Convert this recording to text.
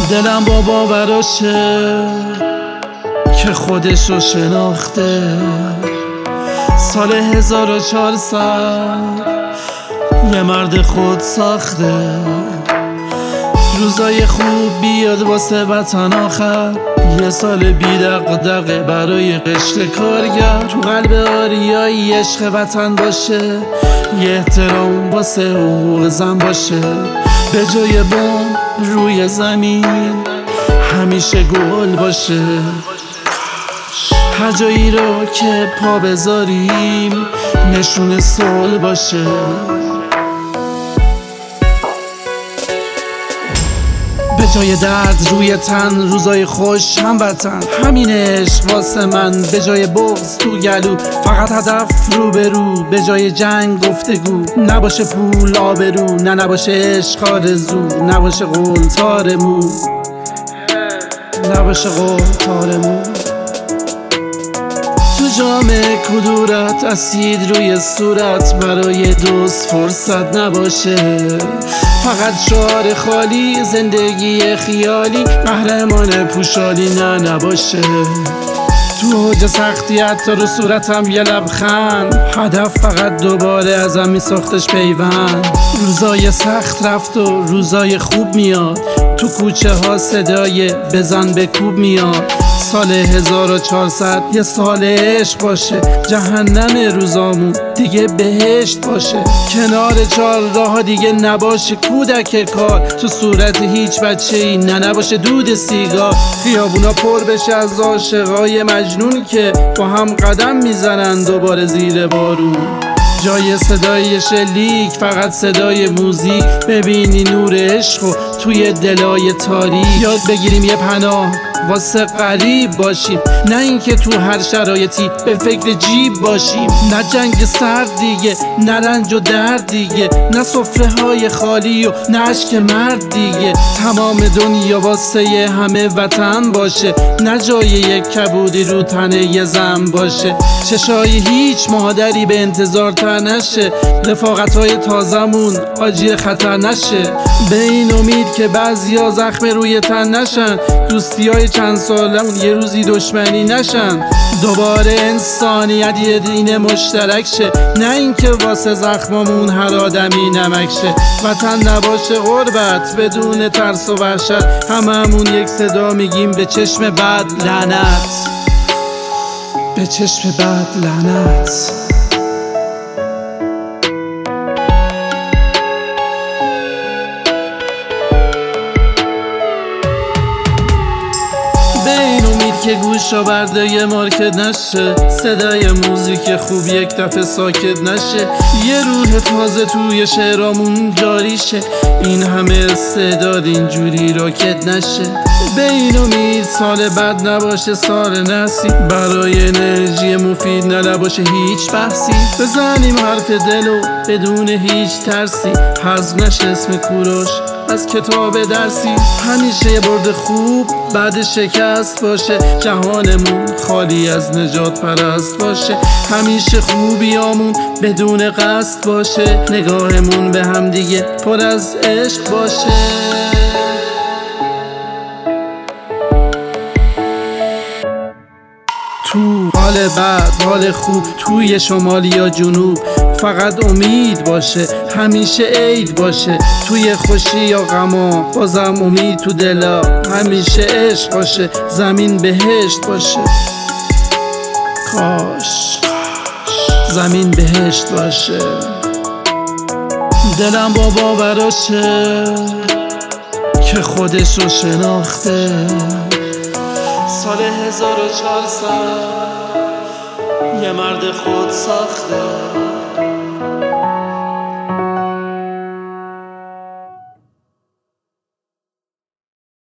دلم با باوراشه که خودشو شناخته. سال 1400 یه مرد خود ساخته. روزای خوب بیاد واسه وطن آخر، یه سال بی دغدغه برای قشر کارگر. تو قلب آریایی عشق وطن باشه، یه احترام واسه حقوق زن باشه. به جای بمب روی زمین همیشه گل باشه. هر جایی رو که پا بذاریم نشون صلح باشه. به جای درد روی تن روزای خوش هموطن. همین عشق واسه من به جای بغض تو گلو. فقط هدف رو به رو، به جای جنگ گفتگو. نباشه پول آبرو، نه نباشه عشق آرزو. نباشه قول تارمو، نباشه قول تارمو. تو جام کدورت اسید روی صورت، برای دوست فرصت نباشه. فقط شعار خالی، زندگی خیالی، قهرمان پوشالی نه نباشه. تو اوج سختی حتی رو صورتم یه لبخند، هدف فقط دوباره ازم میساختش پیوند. روزای سخت رفت و روزای خوب میاد، تو کوچه ها صدای بزن به کوب میاد. سال 1400 یه سال عشق باشه، جهنم روزامون دیگه بهشت باشه. کنار چهارراه دیگه نباشه کودک کار، تو صورت هیچ بچه‌ای نباشه دود سیگار. خیابونا پر بشه از عاشقای مجنون که با هم قدم میزنن دوباره زیر بارون. جای صدای شلیک فقط صدای موزیک، ببینی نور عشقو توی دلای تاریک. یاد بگیریم یه پناه واسه غریب باشیم، نه اینکه تو هر شرایطی به فکر جیب باشیم. نه جنگ سرد دیگه، نه رنج و درد دیگه، نه سفره های خالی و نه اشک مرد دیگه. تمام دنیا واسه همه وطن باشه، نه جای یک کبودی رو تن یه زن باشه. چشای هیچ مادری به انتظار تر نشه، رفاقت های تازمون آجی خطر نشه. به این امید که بعضیا زخم روی تن نشن، دوستی های چند سالمون یه روزی دشمنی نشن. دوباره انسانیت یه دین مشترک شه، نه اینکه واسه زخممون هر آدمی نمک شه. وطن نباشه غربت بدون ترس و وحشت، هممون یک صدا میگیم به چشم بد لعنت، به چشم بد لعنت. که گوشا برده یه مارکت نشه، صدای موزیک خوب یک دفعه ساکت نشه. یه روح تازه توی شعرامون جاری شه، این همه استعداد اینجوری راکت نشه. به این امید سال بعد نباشه سال نسی، برای انرژی مفید نباشه هیچ بحثی. بزنیم حرف دلو بدون هیچ ترسی، حذف نشه اسم کوروش از کتاب درسی. همیشه یه برد خوب بعد شکست باشه، جهانمون خالی از نجات پرست باشه. همیشه خوبیامون بدون قصد باشه، نگاهمون به هم دیگه پر از عشق باشه. تو حال بد حال خوب، توی شمال یا جنوب فقط امید باشه، همیشه عید باشه. توی خوشی یا غما بازم امید تو دلا، همیشه عشق باشه، زمین بهشت باشه. کاش زمین بهشت باشه. دلم با باوراشه که خودشو شناخته. سال 1400 یه مرد خود ساخته.